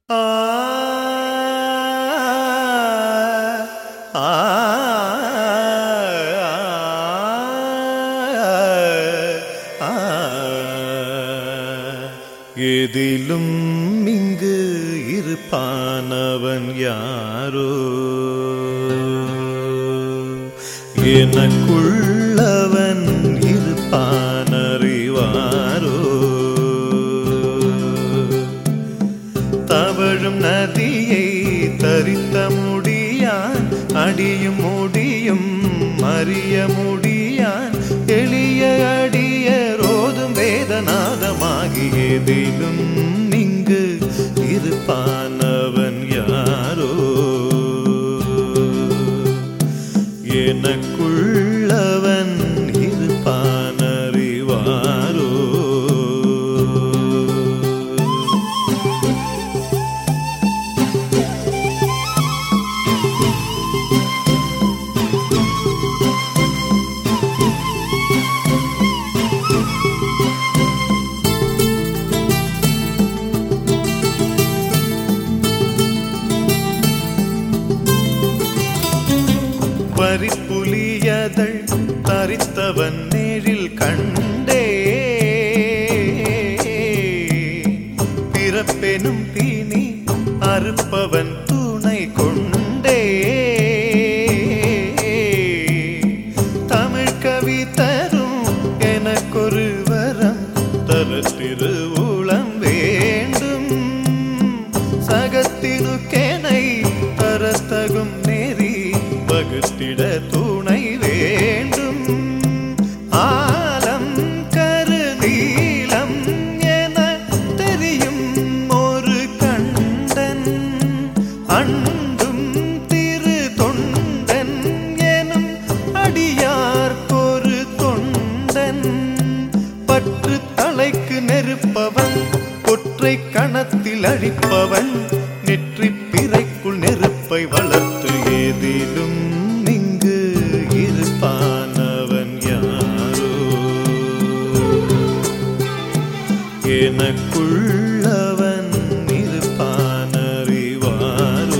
ஆ ஆ ஆ எதிலும் இங்கு இருப்பானவன் யாரோ எனக்குள்ளவன் இருப்பானறிவாரோ தவழும் நதியை தரித்த முடியான் அடியும் முடியும் அறிய முடியான் எளிய அடிய ரோதும் வேதநாதமாகியதிலும் இங்கு இருப்பானவன் யாரோ எனக்குள்ளவன் இருப்பானறிவாரோ பறிப்புலியதழ் தரித்தவன் நேரில் கண்டே பிறப்பெனும் தீனி அறுப்பவன் துணை கொண்டே தமிழ் கவி தரும் எனக்கொரு வரம் தர திருவுளம் வேண்டும் சகத்தினுக்கெனை தரத்தகும் நெறி வகுத்திட துணை வேண்டும் ஆலம் கருநீலம் என தெரியும் ஒரு கண்டன் அண்டும் திரு தொண்டன் எனும் அடியார்க்கொரு தொண்டன் பற்று தலைக்கு நெருப்பவன் ஒற்றை கணத்தில் அழிப்பவன் நெற்றி பிறைக்குள் நெருப்பை வளர்த்து ஏதிலும் இங்கு இருப்பானவன் யாரோ எனக்குள்ளவன் இருப்பானறிவாரோ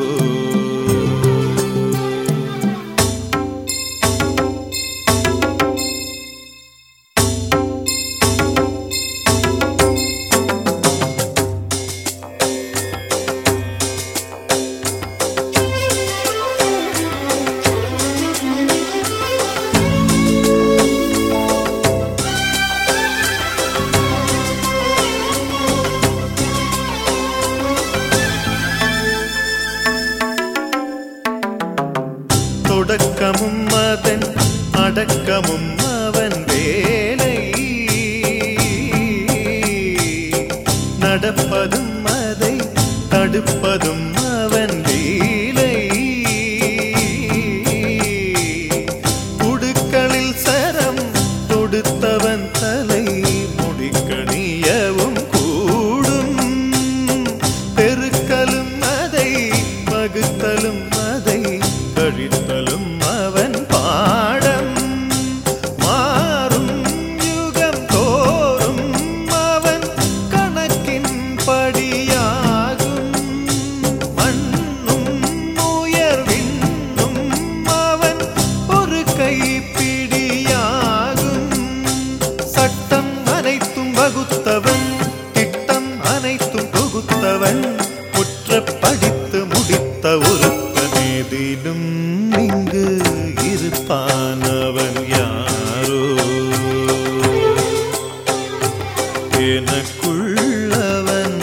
தொடக்கமும் அதன் அடக்கமும் அவன் வேலை நடப்பதும் அதை தடுப்பதும் அவன் லீலை உடுக்களில் சரம் தொடுத்தவன் தலை முடிக்கணியவும் கூடும் பெருக்கலும் அதை வகுத்தலும் அதை கழித்தலும் அவன் பாடம் மாறும் யுகம் தோறும் அவன் கணக்கின் படியாகும் மண்ணும் உயர்வின்னும் அவன் ஒரு கைப்பிடியாகும் சட்டம் அனைத்தும் வகுத்தவன் திட்டம் அனைத்தும் தொகுத்தவன் முற்ற படித்து முடித்த ஒரு எதிலும் இங்கு இருப்பானவன் யாரோ எனக்குள்ளவன்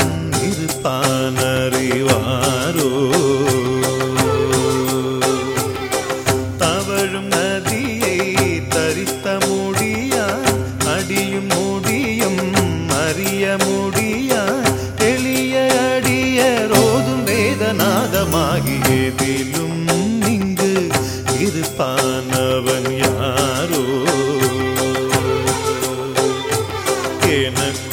இருப்பானறிவாரோ தவழும் நதியை தரித்த முடியான் அடியும் முடியும் அறிய முடியான் எளிய அடிய ரோதும் வேதநாதமாகியதிலும் இங்கு இருப்பானவன் யாரோ எனக்கு